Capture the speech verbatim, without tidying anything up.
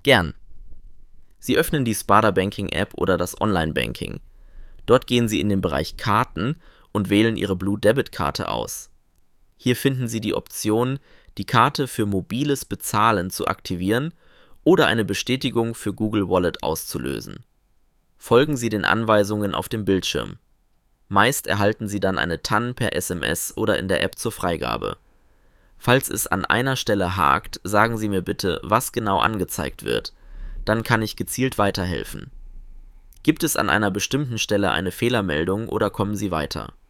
Gern. Sie öffnen die Sparda Banking App oder das Online-Banking. Dort gehen Sie in den Bereich Karten und wählen Ihre Blue Debit Karte aus. Hier finden Sie die Option, die Karte für mobiles Bezahlen zu aktivieren oder eine Bestätigung für Google Wallet auszulösen. Folgen Sie den Anweisungen auf dem Bildschirm. Meist erhalten Sie dann eine T A N per S M S oder in der App zur Freigabe. Falls es an einer Stelle hakt, sagen Sie mir bitte, was genau angezeigt wird. Dann kann ich gezielt weiterhelfen. Gibt es an einer bestimmten Stelle eine Fehlermeldung oder kommen Sie weiter?